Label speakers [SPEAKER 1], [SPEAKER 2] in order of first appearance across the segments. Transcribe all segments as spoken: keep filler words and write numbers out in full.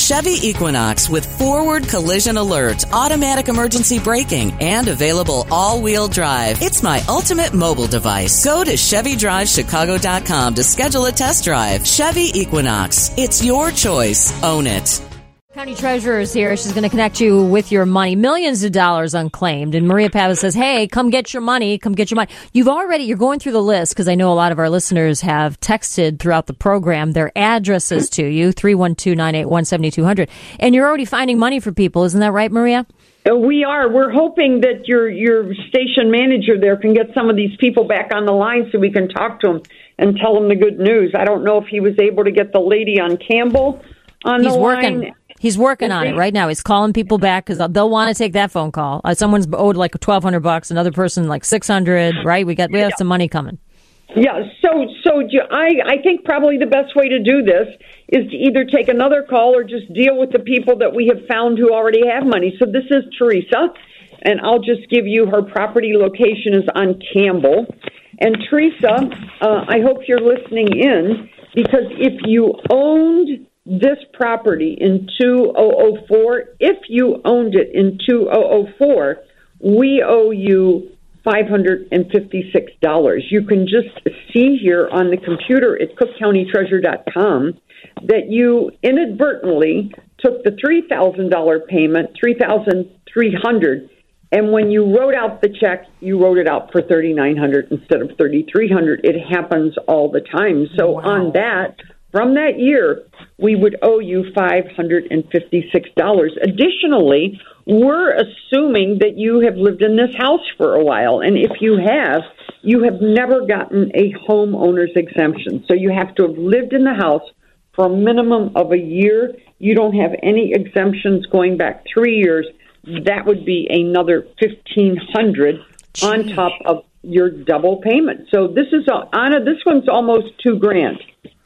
[SPEAKER 1] Chevy Equinox with forward collision alert, automatic emergency braking, and available all-wheel drive. It's my ultimate mobile device. Go to Chevy Drive Chicago dot com to schedule a test drive. Chevy Equinox. It's your choice. Own it.
[SPEAKER 2] County Treasurer is here. She's going to connect you with your money. Millions of dollars unclaimed. And Maria Pappas says, hey, come get your money. Come get your money. You've already, you're going through the list because I know a lot of our listeners have texted throughout the program their addresses to you, three one two, nine eight one, seven two zero zero. And you're already finding money for people. Isn't that right, Maria?
[SPEAKER 3] We are. We're hoping that your your station manager there can get some of these people back on the line so we can talk to them and tell them the good news. I don't know if he was able to get the lady on Campbell on
[SPEAKER 2] He's
[SPEAKER 3] the
[SPEAKER 2] working.
[SPEAKER 3] line.
[SPEAKER 2] He's working on it right now. He's calling people back because they'll want to take that phone call. Uh, someone's owed like twelve hundred bucks, another person like six hundred. Right? We got we have
[SPEAKER 3] yeah.
[SPEAKER 2] some money coming.
[SPEAKER 3] Yeah. So so I I think probably the best way to do this is to either take another call or just deal with the people that we have found who already have money. So this is Teresa, and I'll just give you her property location is on Campbell. And Teresa, uh, I hope you're listening in because if you owned this property in two thousand four, if you owned it in two thousand four, we owe you five hundred fifty-six dollars. You can just see here on the computer at cook county treasurer dot com that you inadvertently took the three thousand dollars payment, three thousand three hundred dollars, and when you wrote out the check, you wrote it out for three thousand nine hundred dollars instead of three thousand three hundred dollars. It happens all the time. So wow. On that, from that year, we would owe you five hundred fifty-six dollars. Additionally, we're assuming that you have lived in this house for a while. And if you have, you have never gotten a homeowner's exemption. So you have to have lived in the house for a minimum of a year. You don't have any exemptions going back three years. That would be another fifteen hundred dollars on top of your double payment. So this is, a, Anna, this one's almost two grand.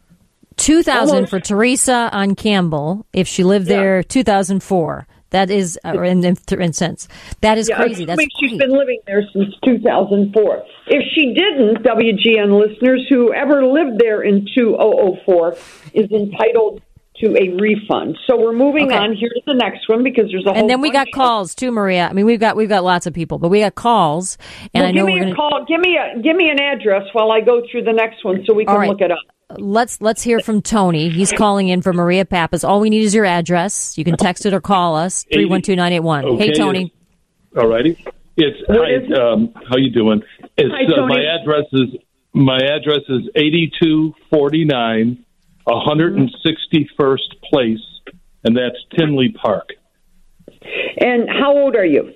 [SPEAKER 2] two thousand for Teresa on Campbell if she lived
[SPEAKER 3] yeah.
[SPEAKER 2] there two thousand four. That is uh, in, in, in cents. That is
[SPEAKER 3] yeah,
[SPEAKER 2] crazy. That's
[SPEAKER 3] she's
[SPEAKER 2] great.
[SPEAKER 3] been living there since two thousand four. If she didn't, W G N listeners, whoever lived there in two thousand four is entitled to a refund. So we're moving
[SPEAKER 2] okay.
[SPEAKER 3] on here to the next one because there's a whole
[SPEAKER 2] And then we got
[SPEAKER 3] of-
[SPEAKER 2] calls too, Maria. I mean, we've got we've got lots of people, but we got calls. And
[SPEAKER 3] well,
[SPEAKER 2] I know
[SPEAKER 3] give me
[SPEAKER 2] we're
[SPEAKER 3] a
[SPEAKER 2] gonna...
[SPEAKER 3] call. Give me a give me an address while I go through the next one so we can
[SPEAKER 2] right.
[SPEAKER 3] look it up.
[SPEAKER 2] Let's let's hear from Tony. He's calling in for Maria Pappas. All we need is your address. You can text it or call us three one two, nine eight one.
[SPEAKER 4] Okay,
[SPEAKER 2] hey, Tony.
[SPEAKER 4] All righty. It's hi. Um, how you doing? It's
[SPEAKER 3] hi,
[SPEAKER 4] uh, my address is my address is eighty-two forty-nine, one hundred sixty-first Place, and that's Tinley Park.
[SPEAKER 3] And how old are you?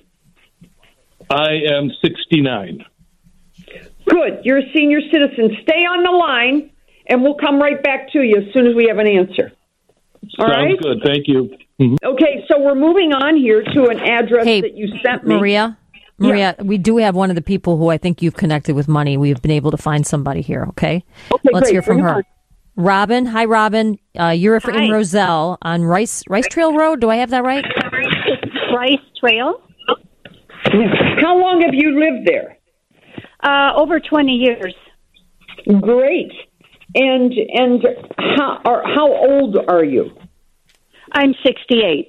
[SPEAKER 4] I am sixty-nine.
[SPEAKER 3] Good. You're a senior citizen. Stay on the line, and we'll come right back to you as soon as we have an answer. All
[SPEAKER 4] Sounds
[SPEAKER 3] right?
[SPEAKER 4] good. Thank you. Mm-hmm.
[SPEAKER 3] Okay, so we're moving on here to an address
[SPEAKER 2] Hey,
[SPEAKER 3] that you sent me.
[SPEAKER 2] Maria. Maria,
[SPEAKER 3] yeah.
[SPEAKER 2] we do have one of the people who I think you've connected with money. We've been able to find somebody here, okay?
[SPEAKER 3] Okay,
[SPEAKER 2] Let's
[SPEAKER 3] great.
[SPEAKER 2] hear from
[SPEAKER 3] Bring
[SPEAKER 2] her.
[SPEAKER 3] on.
[SPEAKER 2] Robin. Hi, Robin. Uh, you're
[SPEAKER 5] Hi.
[SPEAKER 2] in Roselle on Rice Rice Trail Road. Do I have that right?
[SPEAKER 5] Rice Trail.
[SPEAKER 3] How long have you lived there?
[SPEAKER 5] Uh, over twenty years.
[SPEAKER 3] Great. And and how are, how old are you?
[SPEAKER 5] I'm sixty-eight.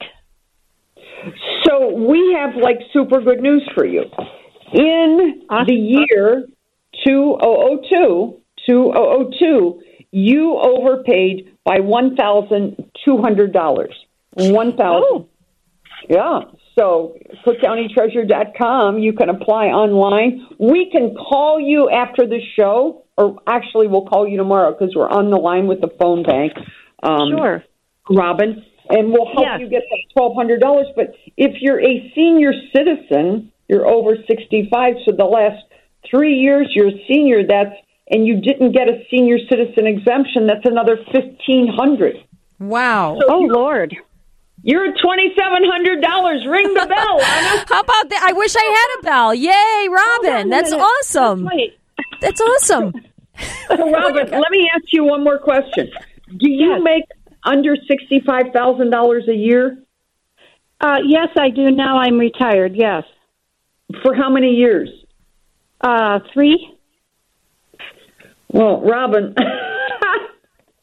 [SPEAKER 3] So we have like super good news for you. In
[SPEAKER 5] Awesome.
[SPEAKER 3] the year two thousand two, two thousand two, you overpaid by one thousand two hundred dollars. one thousand
[SPEAKER 5] Oh.
[SPEAKER 3] Yeah. So cook county treasurer dot com, you can apply online. We can call you after the show, or actually we'll call you tomorrow because we're on the line with the phone bank. Um,
[SPEAKER 5] Sure.
[SPEAKER 3] Robin, and we'll help
[SPEAKER 5] Yes.
[SPEAKER 3] you get that twelve hundred dollars. But if you're a senior citizen, you're over sixty-five, so the last three years you're a senior, that's and you didn't get a senior citizen exemption, that's another fifteen hundred dollars.
[SPEAKER 2] Wow.
[SPEAKER 3] So
[SPEAKER 5] Oh,
[SPEAKER 3] you're,
[SPEAKER 5] Lord.
[SPEAKER 3] you're at twenty-seven hundred dollars. Ring the bell, Anna.
[SPEAKER 2] How about that? I wish I had a bell. Yay, Robin. That's
[SPEAKER 5] minute.
[SPEAKER 2] awesome.
[SPEAKER 5] Wait.
[SPEAKER 2] That's awesome.
[SPEAKER 3] So, Robin, let me ask you one more question. Do you
[SPEAKER 5] Yes.
[SPEAKER 3] make under sixty-five thousand dollars a year?
[SPEAKER 5] Uh, yes, I do now. I'm retired, yes.
[SPEAKER 3] For how many years?
[SPEAKER 5] Uh, three?
[SPEAKER 3] Well, Robin,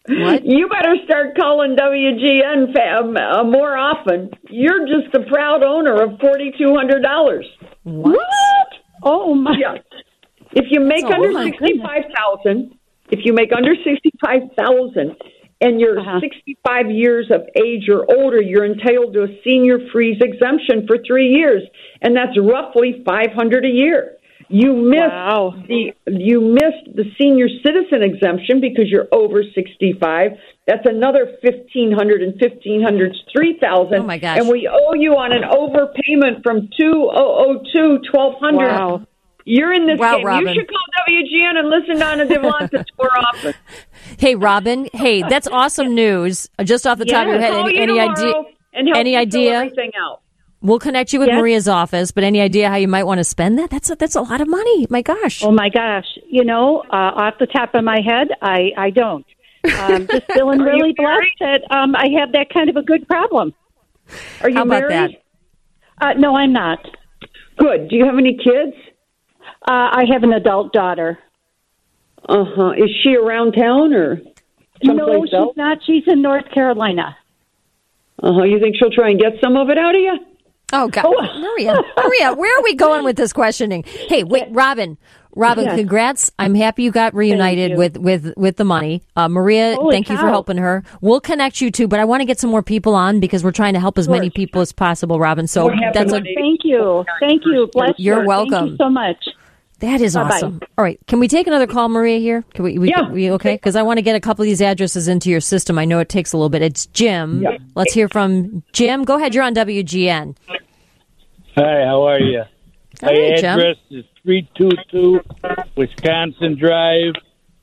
[SPEAKER 2] What?
[SPEAKER 3] You better start calling W G N fam, uh, more often. You're just the proud owner of forty-two hundred dollars.
[SPEAKER 2] What?
[SPEAKER 5] Oh, my.
[SPEAKER 3] Yeah. If you make
[SPEAKER 2] That's a
[SPEAKER 3] under
[SPEAKER 2] lot.
[SPEAKER 3] sixty-five thousand, if you make under sixty-five thousand and you're
[SPEAKER 5] Uh-huh.
[SPEAKER 3] sixty-five years of age or older, you're entitled to a senior freeze exemption for three years, and that's roughly five hundred dollars a year. You missed
[SPEAKER 5] Wow.
[SPEAKER 3] the you missed the senior citizen exemption because you're over sixty-five. That's another fifteen hundred and fifteen hundred, three thousand.
[SPEAKER 2] Oh, my gosh.
[SPEAKER 3] And we owe you on an overpayment from two thousand two, twelve hundred.
[SPEAKER 5] Wow.
[SPEAKER 3] You're in this
[SPEAKER 2] Wow,
[SPEAKER 3] game.
[SPEAKER 2] Robin.
[SPEAKER 3] You should call W G N and listen to Anna Devlanta more often.
[SPEAKER 2] Hey, Robin. Hey, that's awesome news. Just off the top of your head,
[SPEAKER 3] Call
[SPEAKER 2] any,
[SPEAKER 3] you
[SPEAKER 2] any
[SPEAKER 3] tomorrow
[SPEAKER 2] idea?
[SPEAKER 3] and help
[SPEAKER 2] Any
[SPEAKER 3] you fill
[SPEAKER 2] idea?
[SPEAKER 3] everything out.
[SPEAKER 2] We'll connect you with
[SPEAKER 5] Yes.
[SPEAKER 2] Maria's office, but any idea how you might want to spend that? That's a, that's a lot of money. My gosh.
[SPEAKER 5] Oh, my gosh. You know, uh, off the top of my head, I, I don't. Um, just feeling
[SPEAKER 3] Are you
[SPEAKER 5] really blessed
[SPEAKER 3] married?
[SPEAKER 5] that um, I have that kind of a good problem.
[SPEAKER 3] Are you
[SPEAKER 2] How about
[SPEAKER 3] married?
[SPEAKER 5] Uh, no, I'm not.
[SPEAKER 3] Good. Do you have any kids?
[SPEAKER 5] Uh, I have an adult daughter.
[SPEAKER 3] Uh huh. Is she around town or
[SPEAKER 5] No,
[SPEAKER 3] someplace
[SPEAKER 5] she's
[SPEAKER 3] else?
[SPEAKER 5] not. She's in North Carolina.
[SPEAKER 3] Uh huh. You think she'll try and get some of it out of you?
[SPEAKER 2] Oh, God. Maria, Maria, where are we going with this questioning? Hey, wait, Robin. Robin,
[SPEAKER 5] Yes.
[SPEAKER 2] congrats. I'm happy you got reunited
[SPEAKER 5] you.
[SPEAKER 2] with, with, with the money. Uh, Maria,
[SPEAKER 5] Holy
[SPEAKER 2] thank you for
[SPEAKER 5] cow.
[SPEAKER 2] helping her. We'll connect you too, but I want to get some more people on because we're trying to help as many people as possible, Robin. So
[SPEAKER 3] What happened
[SPEAKER 2] that's a,
[SPEAKER 3] when they-
[SPEAKER 5] Thank you. Thank you. Bless
[SPEAKER 2] You're
[SPEAKER 5] her.
[SPEAKER 2] welcome.
[SPEAKER 5] Thank you so much.
[SPEAKER 2] that is
[SPEAKER 5] Bye-bye.
[SPEAKER 2] awesome. All right. Can we take another call, Maria, here? Can we, we,
[SPEAKER 3] Yeah.
[SPEAKER 2] we okay? Because I want to get a couple of these addresses into your system. I know it takes a little bit. It's Jim.
[SPEAKER 3] Yeah.
[SPEAKER 2] Let's hear from Jim. Go ahead. You're on W G N.
[SPEAKER 6] Hi, how are you? My
[SPEAKER 2] Hey, Jim.
[SPEAKER 6] address is three two two Wisconsin Drive,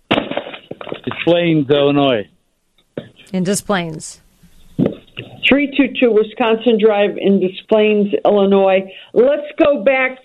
[SPEAKER 6] Des Plaines, Illinois.
[SPEAKER 2] In Des Plaines.
[SPEAKER 3] three two two Wisconsin Drive in Des Plaines, Illinois. Let's go back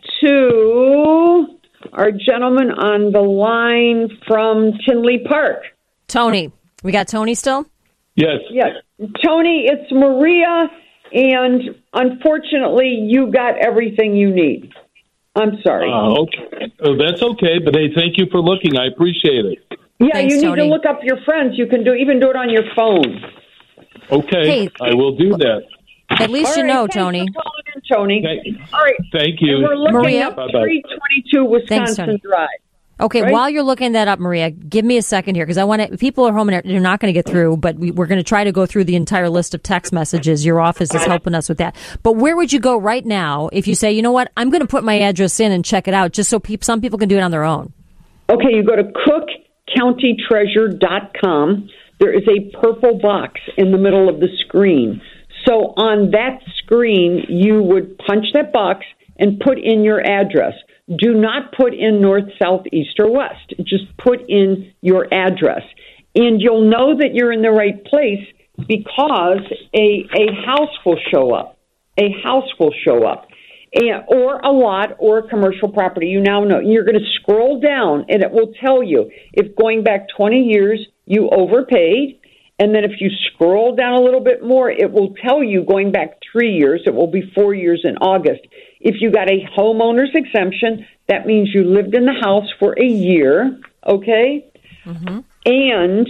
[SPEAKER 3] to our gentleman on the line from Tinley Park.
[SPEAKER 2] Tony. We got Tony still?
[SPEAKER 4] Yes.
[SPEAKER 3] Yes. Tony, it's Maria, and unfortunately, you got everything you need. I'm sorry.
[SPEAKER 4] Uh, okay. Oh, that's okay, but hey, thank you for looking. I appreciate it.
[SPEAKER 3] yeah,
[SPEAKER 2] Thanks,
[SPEAKER 3] you need
[SPEAKER 2] Tony.
[SPEAKER 3] to look up your friends. You can do even do it on your phone.
[SPEAKER 4] Okay,
[SPEAKER 2] Hey.
[SPEAKER 4] I will do that.
[SPEAKER 2] At least
[SPEAKER 3] All
[SPEAKER 2] you
[SPEAKER 3] right,
[SPEAKER 2] know,
[SPEAKER 3] thanks
[SPEAKER 2] Tony.
[SPEAKER 3] for calling in, Tony.
[SPEAKER 4] Thank,
[SPEAKER 3] All right.
[SPEAKER 4] thank
[SPEAKER 3] And
[SPEAKER 4] you.
[SPEAKER 3] we're looking
[SPEAKER 2] Maria?
[SPEAKER 3] up
[SPEAKER 4] Bye-bye.
[SPEAKER 3] three twenty-two Wisconsin
[SPEAKER 2] Tony.
[SPEAKER 3] Drive.
[SPEAKER 2] Okay,
[SPEAKER 3] Right?
[SPEAKER 2] while you're looking that up, Maria, give me a second here because I want to. People are home and they're not going to get through, but we, we're going to try to go through the entire list of text messages. Your office is helping us with that. But where would you go right now if you say, you know what, I'm going to put my address in and check it out, just so peop some people can do it on their own?
[SPEAKER 3] Okay, you go to cook county treasure dot com. There is a purple box in the middle of the screen. So on that screen, you would punch that box and put in your address. Do not put in north, south, east, or west. Just put in your address. And you'll know that you're in the right place because a, a house will show up. A house will show up. And, or a lot or a commercial property. You now know. You're going to scroll down and it will tell you if going back twenty years you overpaid. And then if you scroll down a little bit more, it will tell you going back three years. It will be four years in August. If you got a homeowner's exemption, that means you lived in the house for a year, okay? Mm-hmm. And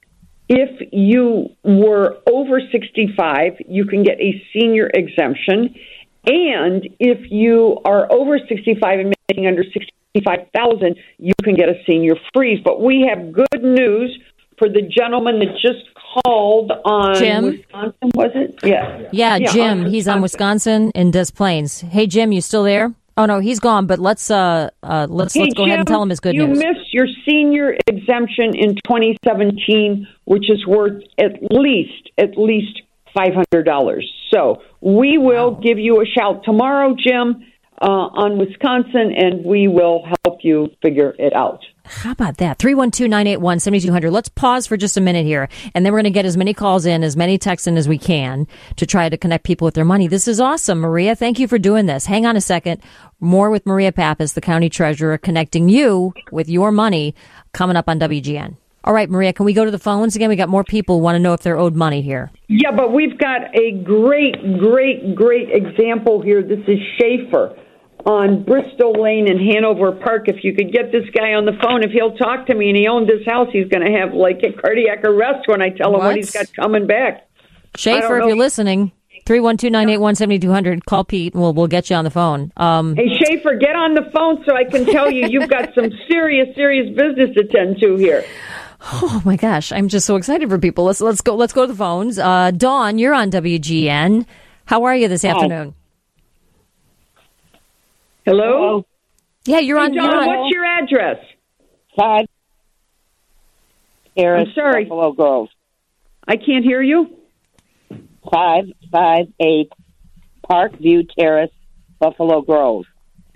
[SPEAKER 3] if you were over sixty-five, you can get a senior exemption. And if you are over sixty-five and making under sixty-five thousand, you can get a senior freeze. But we have good news for the gentleman that just called on
[SPEAKER 2] Jim?
[SPEAKER 3] Wisconsin, was it? Yeah.
[SPEAKER 2] Yeah, Jim.
[SPEAKER 3] on
[SPEAKER 2] He's on Wisconsin in Des Plaines. Hey, Jim, you still there? Oh no, he's gone. But let's uh, uh let's
[SPEAKER 3] Hey,
[SPEAKER 2] let's go ahead and
[SPEAKER 3] Jim,
[SPEAKER 2] tell him his good
[SPEAKER 3] you
[SPEAKER 2] news.
[SPEAKER 3] missed your senior exemption in twenty seventeen, which is worth at least at least five hundred dollars. So we will give you a shout tomorrow, Jim, uh, on Wisconsin, and we will help you figure it out.
[SPEAKER 2] How about that? three one two, nine eight one, seven two zero zero. Let's pause for just a minute here, and then we're going to get as many calls in, as many texts in as we can to try to connect people with their money. This is awesome, Maria. Thank you for doing this. Hang on a second. More with Maria Pappas, the county treasurer, connecting you with your money coming up on W G N. All right, Maria, can we go to the phones again? We got more people who want to know if they're owed money here.
[SPEAKER 3] Yeah, but we've got a great, great, great example here. This is Schaefer. on Bristol Lane in Hanover Park. If you could get this guy on the phone, if he'll talk to me and he owned this house, he's going to have like a cardiac arrest when I tell him
[SPEAKER 2] What?
[SPEAKER 3] what he's got coming back.
[SPEAKER 2] Schaefer, if you're listening, three one two, nine eight one, seven two zero zero, call Pete and we'll, we'll get you on the phone. Um,
[SPEAKER 3] Hey, Schaefer, get on the phone so I can tell you you've got some serious, serious business to tend to here.
[SPEAKER 2] Oh my gosh, I'm just so excited for people. Let's let's go let's go to the phones. Uh, Dawn, you're on W G N. How are you this afternoon?
[SPEAKER 3] Hello?
[SPEAKER 7] Hello?
[SPEAKER 2] Yeah, you're
[SPEAKER 3] Hey,
[SPEAKER 2] on.
[SPEAKER 3] Dawn,
[SPEAKER 2] You're on.
[SPEAKER 3] what's your address?
[SPEAKER 7] Five. Terrace,
[SPEAKER 3] I'm sorry.
[SPEAKER 7] Buffalo Grove.
[SPEAKER 3] I can't hear you.
[SPEAKER 7] Five five eight Parkview Terrace, Buffalo Grove.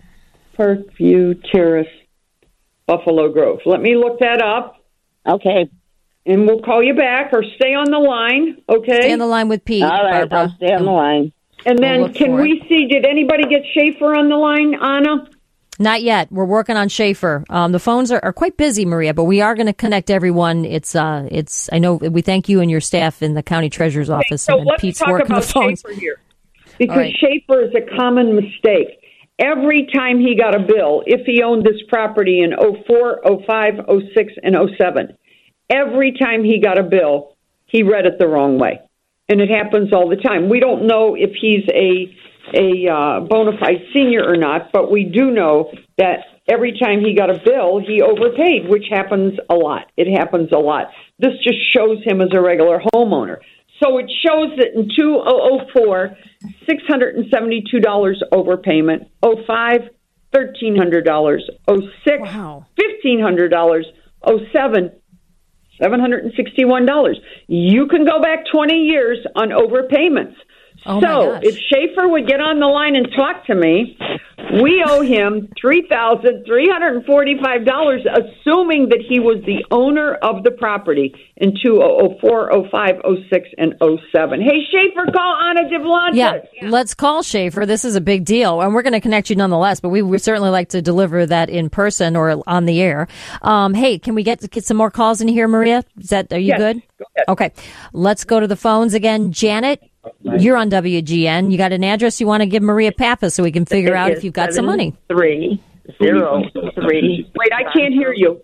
[SPEAKER 3] Parkview Terrace, Buffalo Grove. Let me look that up,
[SPEAKER 7] Okay.
[SPEAKER 3] and we'll call you back or stay on the line, okay?
[SPEAKER 2] Stay on the line with Pete.
[SPEAKER 7] All right.
[SPEAKER 2] Barbara.
[SPEAKER 7] I'll stay on the line.
[SPEAKER 3] and
[SPEAKER 2] we'll
[SPEAKER 3] then
[SPEAKER 2] look
[SPEAKER 3] can
[SPEAKER 2] for
[SPEAKER 3] we see, did anybody get Schaefer on the line, Anna?
[SPEAKER 2] Not yet. We're working on Schaefer. Um, the phones are, are quite busy, Maria, but we are going to connect everyone. It's, uh, it's. I know we thank you and your staff in the county treasurer's office,
[SPEAKER 3] So
[SPEAKER 2] and
[SPEAKER 3] let's
[SPEAKER 2] Pete's
[SPEAKER 3] talk
[SPEAKER 2] working
[SPEAKER 3] about
[SPEAKER 2] the phones.
[SPEAKER 3] Schaefer here. Because
[SPEAKER 2] All right.
[SPEAKER 3] Schaefer is a common mistake. Every time he got a bill, if he owned this property in oh four, oh five, oh six, and oh seven, every time he got a bill, he read it the wrong way. And it happens all the time. We don't know if he's a a uh, bona fide senior or not, but we do know that every time he got a bill, he overpaid, which happens a lot. It happens a lot. This just shows him as a regular homeowner. So it shows that in two thousand four, six hundred seventy-two dollars overpayment, oh five, one thousand three hundred dollars, oh six,
[SPEAKER 2] Wow.
[SPEAKER 3] fifteen hundred dollars, oh seven, seven hundred sixty-one dollars. You can go back twenty years on overpayments.
[SPEAKER 2] Oh, my
[SPEAKER 3] so
[SPEAKER 2] gosh.
[SPEAKER 3] if Schaefer would get on the line and talk to me, we owe him three thousand three hundred forty-five dollars, assuming that he was the owner of the property in two thousand four, oh five, oh six, and oh seven. Hey, Schaefer, call Anna DeVlantis.
[SPEAKER 2] Yeah, let's call Schaefer. This is a big deal, and we're going to connect you nonetheless, but we would certainly like to deliver that in person or on the air. Um, hey, can we get get some more calls in here, Maria? Is that, are you
[SPEAKER 3] Yes,
[SPEAKER 2] good?
[SPEAKER 3] go ahead.
[SPEAKER 2] Okay, let's go to the phones again. Janet, you're on W G N. You got an address you want to give Maria Pappas so we can figure out if you've got some money.
[SPEAKER 8] Three zero three.
[SPEAKER 3] Wait, I can't hear you.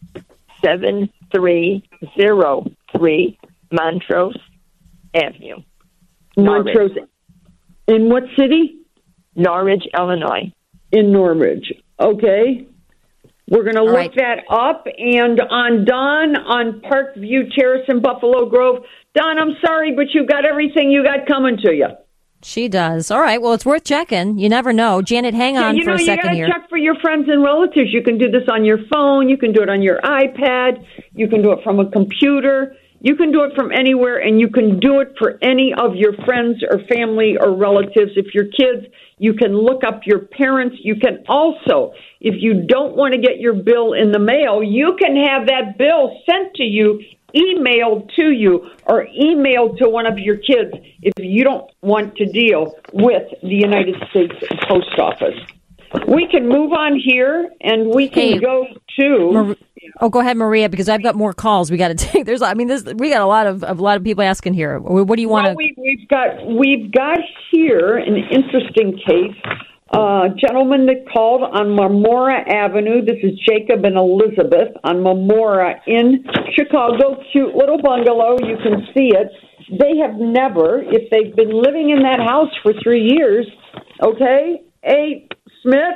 [SPEAKER 8] Seven three zero three Montrose Avenue, Norridge.
[SPEAKER 3] Montrose. In what city?
[SPEAKER 8] Norridge, Illinois.
[SPEAKER 3] In Norridge. Okay. We're going to look
[SPEAKER 2] right.
[SPEAKER 3] that up. And on Don, on Parkview Terrace in Buffalo Grove. Don, I'm sorry, but you got everything you got coming to you.
[SPEAKER 2] She does. All right. Well, it's worth checking. You never know. Janet, hang on
[SPEAKER 3] you
[SPEAKER 2] for
[SPEAKER 3] know,
[SPEAKER 2] a second
[SPEAKER 3] you
[SPEAKER 2] here.
[SPEAKER 3] got to check for your friends and relatives. You can do this on your phone. You can do it on your iPad. You can do it from a computer. You can do it from anywhere, and you can do it for any of your friends or family or relatives. If your kids, you can look up your parents. You can also, if you don't want to get your bill in the mail, you can have that bill sent to you, emailed to you, or emailed to one of your kids if you don't want to deal with the United States Post Office. We can move on here, and we can
[SPEAKER 2] Hey,
[SPEAKER 3] go to...
[SPEAKER 2] Mar- oh, go ahead, Maria, because I've got more calls we got to take. There's, I mean, this we got a lot of a lot of people asking here. What do you want
[SPEAKER 3] Well,
[SPEAKER 2] to?
[SPEAKER 3] we, we've got we've got here an interesting case. Uh, gentleman that called on Marmora Avenue. This is Jacob and Elizabeth on Marmora in Chicago. Cute little bungalow. You can see it. They have never, if they've been living in that house for three years, okay, A. Smith,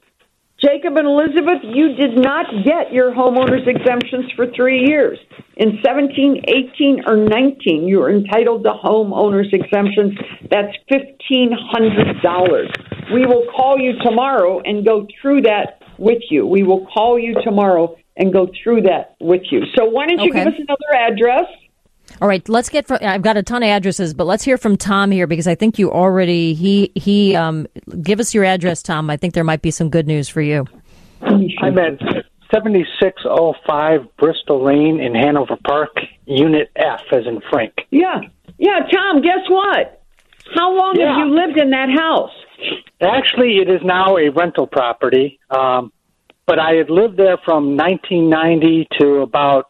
[SPEAKER 3] Jacob and Elizabeth, you did not get your homeowner's exemptions for three years. In seventeen, eighteen, or nineteen, you were entitled to homeowner's exemptions. That's fifteen hundred dollars. We will call you tomorrow and go through that with you. We will call you tomorrow and go through that with you. So why don't you
[SPEAKER 2] Okay.
[SPEAKER 3] give us another address?
[SPEAKER 2] All right, let's get from. I've got a ton of addresses, but let's hear from Tom here because I think you already he he um give us your address, Tom. I think there might be some good news for you.
[SPEAKER 9] I'm at seventy-six oh five Bristol Lane in Hanover Park, Unit F as in Frank.
[SPEAKER 3] Yeah. Yeah, Tom, guess what? How long
[SPEAKER 9] Yeah.
[SPEAKER 3] have you lived in that house?
[SPEAKER 9] Actually, it is now a rental property, um, but I had lived there from nineteen ninety to about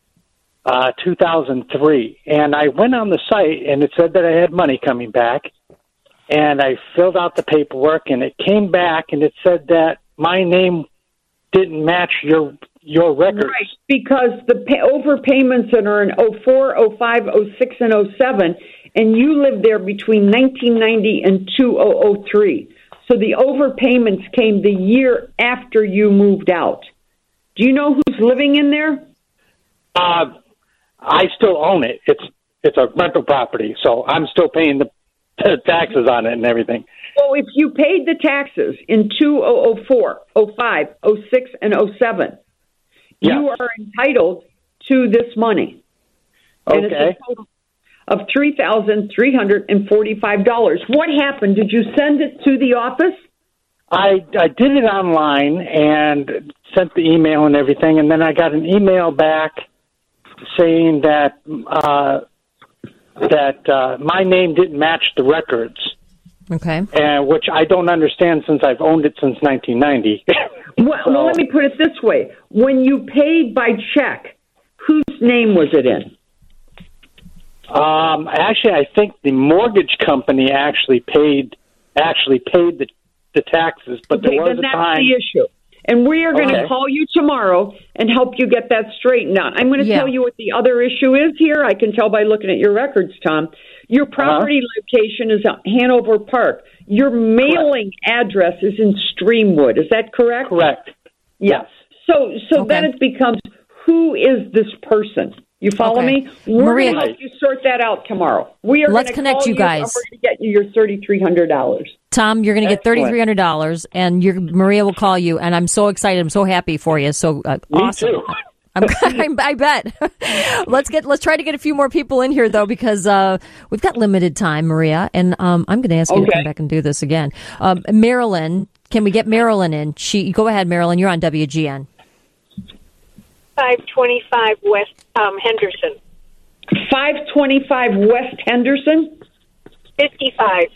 [SPEAKER 9] uh, two thousand three. And I went on the site, and it said that I had money coming back. and I filled out the paperwork, and it came back, and it said that my name didn't match your your records.
[SPEAKER 3] Right, because the pay- overpayments that are in oh four, oh five, oh six, and oh seven, and you lived there between nineteen ninety and two thousand three. So the overpayments came the year after you moved out. Do you know who's living in there?
[SPEAKER 9] Uh, I still own it. It's it's a rental property, so I'm still paying the, the taxes on it and everything.
[SPEAKER 3] Well, if you paid the taxes in two thousand four, oh five, oh six, and oh seven,
[SPEAKER 9] yes.
[SPEAKER 3] you are entitled to this money. And
[SPEAKER 9] Okay.
[SPEAKER 3] it's a total of three thousand three hundred forty-five dollars. What happened? Did you send it to the office?
[SPEAKER 9] I, I did it online and sent the email and everything, and then I got an email back saying that uh, that uh, my name didn't match the records,
[SPEAKER 2] Okay.
[SPEAKER 9] and which I don't understand since I've owned it since nineteen ninety.
[SPEAKER 3] Well,
[SPEAKER 9] So-
[SPEAKER 3] well, let me put it this way. When you paid by check, whose name was it in?
[SPEAKER 9] Um, actually, I think the mortgage company actually paid actually paid the the taxes, but
[SPEAKER 3] Okay,
[SPEAKER 9] there was
[SPEAKER 3] then
[SPEAKER 9] a
[SPEAKER 3] that's
[SPEAKER 9] time.
[SPEAKER 3] the issue. And we are going to
[SPEAKER 9] Okay.
[SPEAKER 3] call you tomorrow and help you get that straightened out. I'm going to
[SPEAKER 2] Yeah.
[SPEAKER 3] tell you what the other issue is here. I can tell by looking at your records, Tom. Your property location is at Hanover Park. Your mailing address is in Streamwood. Is that correct?
[SPEAKER 9] Correct.
[SPEAKER 3] Yes. So, so
[SPEAKER 2] Okay.
[SPEAKER 3] then it becomes, who is this person? You follow
[SPEAKER 2] Okay.
[SPEAKER 3] me? We're
[SPEAKER 2] Maria-
[SPEAKER 3] going to help you sort that out tomorrow. We are
[SPEAKER 2] Let's
[SPEAKER 3] gonna
[SPEAKER 2] connect
[SPEAKER 3] call
[SPEAKER 2] you guys.
[SPEAKER 3] And we're going to get you your thirty-three hundred dollars.
[SPEAKER 2] Tom, you're going to get
[SPEAKER 9] Excellent.
[SPEAKER 2] thirty-three hundred dollars, and your Maria will call you. And I'm so excited. I'm so happy for you. So uh,
[SPEAKER 9] Me
[SPEAKER 2] awesome.
[SPEAKER 9] too.
[SPEAKER 2] I'm, I'm, I bet. let's get. Let's try to get a few more people in here though, because uh, we've got limited time, Maria. And um, I'm going to ask you to
[SPEAKER 3] Okay.
[SPEAKER 2] come back and do this again. Um, Marilyn, can we get Marilyn in? She go ahead, Marilyn. You're on W G N.
[SPEAKER 10] five twenty-five West um, Henderson.
[SPEAKER 3] five twenty-five West Henderson?
[SPEAKER 10] fifty-five.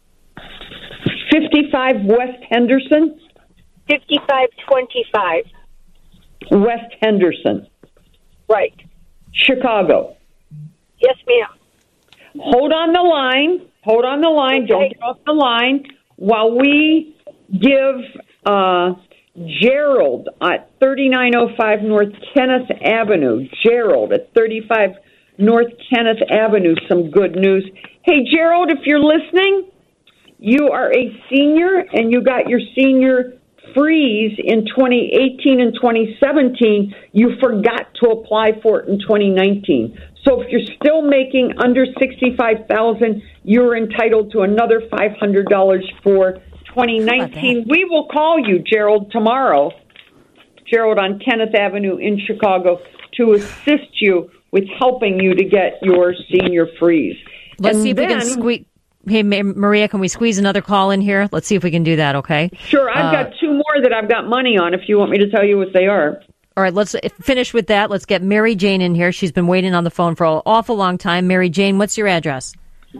[SPEAKER 3] fifty-five West Henderson?
[SPEAKER 10] fifty-five twenty-five.
[SPEAKER 3] West Henderson,
[SPEAKER 10] Right.
[SPEAKER 3] Chicago.
[SPEAKER 10] Yes, ma'am.
[SPEAKER 3] Hold on the line. Hold on the line. Don't
[SPEAKER 10] Okay.
[SPEAKER 3] get off the line while we give uh, Gerald at thirty-nine oh five North Kenneth Avenue, Gerald at thirty-five North Kenneth Avenue, some good news. Hey, Gerald, if you're listening, you are a senior and you got your senior freeze in twenty eighteen and twenty seventeen. You forgot to apply for it in twenty nineteen. So if you're still making under sixty-five thousand dollars, you're entitled to another five hundred dollars for twenty nineteen. We will call you, Gerald, tomorrow. Gerald on Kenneth Avenue in Chicago to assist you with helping you to get your senior freeze.
[SPEAKER 2] Let's
[SPEAKER 3] And
[SPEAKER 2] see if we can
[SPEAKER 3] then-
[SPEAKER 2] squeeze. Hey, Ma- Maria, can we squeeze another call in here? Let's see if we can do that. Okay.
[SPEAKER 3] Sure, I've
[SPEAKER 2] Uh,
[SPEAKER 3] got two more that I've got money on if you want me to tell you what they are.
[SPEAKER 2] All right, let's finish with that. Let's get Mary Jane in here. She's been waiting on the phone for an awful long time. Mary Jane, what's your address?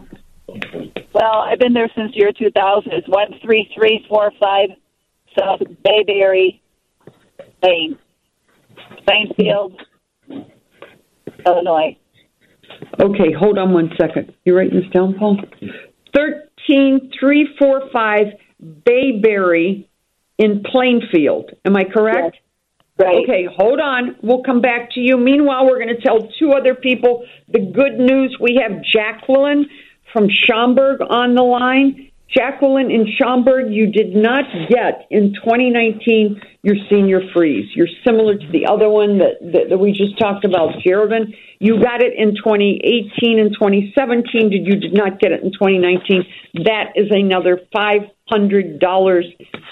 [SPEAKER 11] Well, I've been there since year two thousand. It's one three three four five South Bayberry Lane, Plainfield, Illinois.
[SPEAKER 3] Okay, hold on one second. You writing this down, Paul? Thirteen three four five Bayberry in Plainfield. Am I correct?
[SPEAKER 11] Yes. Right.
[SPEAKER 3] Okay, hold on. We'll come back to you. Meanwhile, we're going to tell two other people the good news. We have Jacqueline from Schaumburg on the line. Jacqueline in Schaumburg, you did not get in twenty nineteen your senior freeze. You're similar to the other one that, that, that we just talked about, Geraldine. You got it in twenty eighteen and twenty seventeen. Did you did not get it in twenty nineteen? That is another five hundred dollars.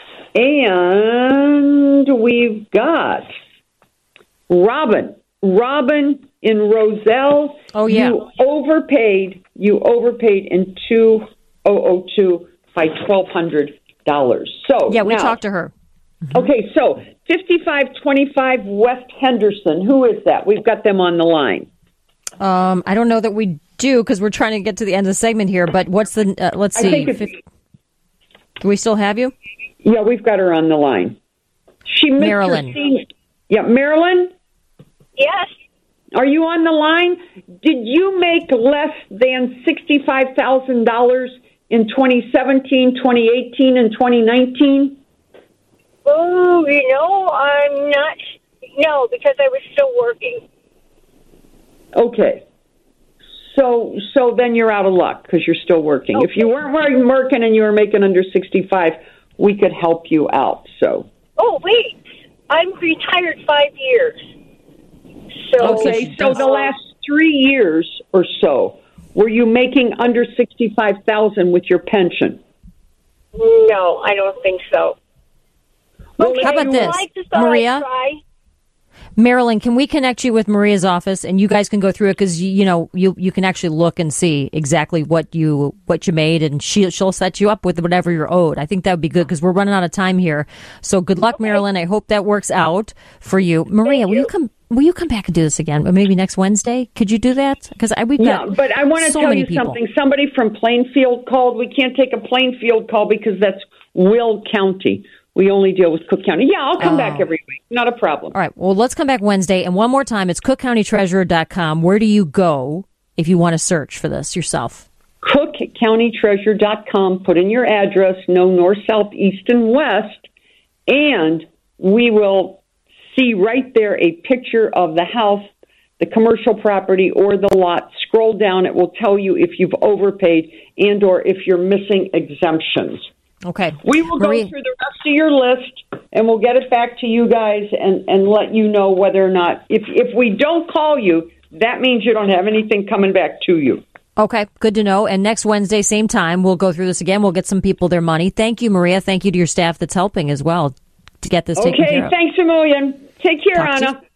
[SPEAKER 3] And we've got Robin. Robin in Roselle.
[SPEAKER 2] Oh, yeah.
[SPEAKER 3] You overpaid. You overpaid in two thousand two by twelve hundred dollars. So
[SPEAKER 2] Yeah, we
[SPEAKER 3] now-
[SPEAKER 2] talked to her.
[SPEAKER 3] Okay, so fifty-five twenty-five West Henderson. Who is that? We've got them on the line.
[SPEAKER 2] Um, I don't know that we do because we're trying to get to the end of the segment here. But what's the? Uh, let's
[SPEAKER 3] I
[SPEAKER 2] see.
[SPEAKER 3] think it's-
[SPEAKER 2] Fif- do we still have you,
[SPEAKER 3] Yeah, we've got her on the line. She missed her
[SPEAKER 2] Marilyn?
[SPEAKER 3] senior- Yeah, Marilyn,
[SPEAKER 10] Yes.
[SPEAKER 3] are you on the line? Did you make less than sixty-five thousand dollars in twenty seventeen, twenty eighteen, and twenty nineteen?
[SPEAKER 10] Oh, you know, I'm not. No, because I was still working.
[SPEAKER 3] Okay. So so then you're out of luck because you're still working.
[SPEAKER 10] Okay.
[SPEAKER 3] If you weren't working and you were making under sixty-five, we could help you out. So.
[SPEAKER 10] Oh, wait. I'm retired five years. So,
[SPEAKER 3] Okay, so the last three years or so, were you making under sixty-five thousand with your pension?
[SPEAKER 10] No, I don't think so.
[SPEAKER 2] Okay, how about this, Maria? Marilyn, can we connect you with Maria's office and you guys can go through it because you, you know you you can actually look and see exactly what you what you made and she she'll set you up with whatever you're owed. I think that would be good because we're running out of time here. So good luck, okay. Marilyn. I hope that works out for you. Maria, will you. you come? Will you come back and do this again? Maybe next Wednesday? Could you do that? Because we've got
[SPEAKER 3] yeah, but I want to
[SPEAKER 2] so
[SPEAKER 3] tell you
[SPEAKER 2] people.
[SPEAKER 3] something. Somebody from Plainfield called. We can't take a Plainfield call because that's Will County. We only deal with Cook County. Yeah, I'll come oh. back every week. Not a problem.
[SPEAKER 2] All right. Well, let's come back Wednesday. And one more time, it's cook county treasurer dot com. Where do you go if you want to search for this yourself?
[SPEAKER 3] cook county treasurer dot com. Put in your address, no north, south, east, and west, and we will see right there a picture of the house, the commercial property, or the lot. Scroll down. It will tell you if you've overpaid and or if you're missing exemptions.
[SPEAKER 2] Okay.
[SPEAKER 3] We will
[SPEAKER 2] Maria.
[SPEAKER 3] go through the rest of your list, and we'll get it back to you guys and, and let you know whether or not. If if we don't call you, that means you don't have anything coming back to you.
[SPEAKER 2] Okay, good to know. And next Wednesday, same time, we'll go through this again. We'll get some people their money. Thank you, Maria. Thank you to your staff that's helping as well to get this taken care of.
[SPEAKER 3] Okay, thanks a million. Take care,
[SPEAKER 2] Talk
[SPEAKER 3] Anna.